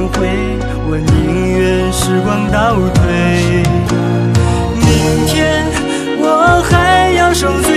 回，我宁愿时光倒退。明天我还要守在